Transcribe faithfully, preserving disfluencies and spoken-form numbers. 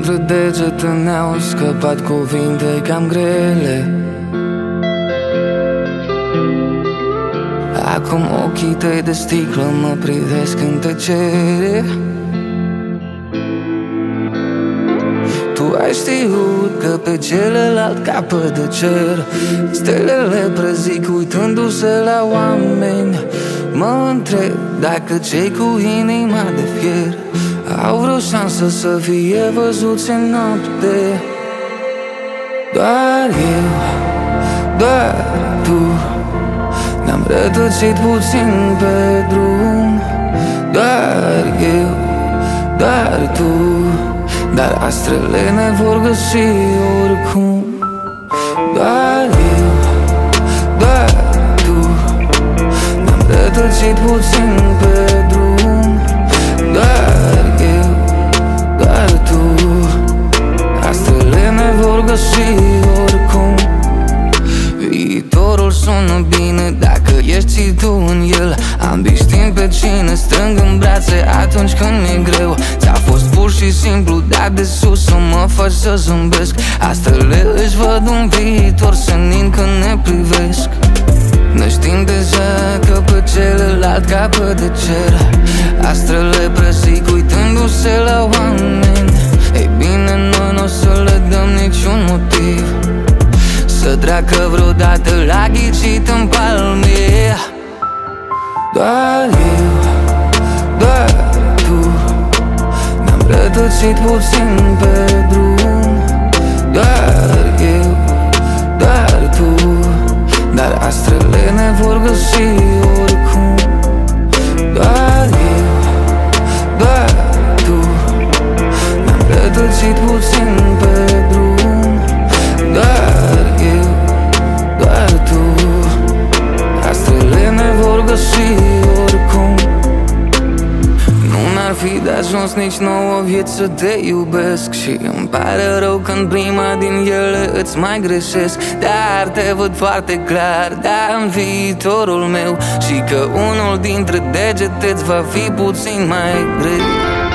dintre degete ne-au scăpat cuvinte cam grele. Acum ochii tăi de sticlă mă privesc în tăcere. Tu ai știut că pe celălalt capăt de cer stelele prezic uitându-se la oameni. Mă întreb dacă cei cu inima de fier au vreo șansă să fie văzuți în noapte. Doar eu, doar tu ne-am rătăcit puțin pe drum. Doar eu, doar tu, dar astrele ne vor găsi oricum. Doar eu, doar tu ne-am rătăcit puțin pe drum. Doar eu, doar tu, astrele ne vor găsi oricum. Viitorul sună bine dacă ești și tu în el. Ambii știm pe cine strâng în brațe atunci când mi-e greu. Ți-a fost pur și simplu dat de sus să mă faci să zâmbesc. Astrele își văd un viitor senin când ne privesc. Ne știm deja că pe celălalt capăt de cer astrele prezic uitându-se la oameni. Ei bine, noi n-o să le dăm niciun motiv să treacă vreodată la ghicit în palme. Doar eu, doar tu ne-am rătăcit puțin pe drum. Doar eu, doar tu, dar astrele ne vor găsi oricum. Doar eu, doar tu ne-am rătăcit puțin pe drum. Doar eu, doar tu, astrele ne vor găsi oricum. Nu mi-ar fi de ajuns nici nouă vieți să te iubesc și îmi pare rău când prima din ele îți mai greșesc. Dar te văd foarte clar, da, în viitorul meu și că unul dintre degete îți va fi puțin mai greu.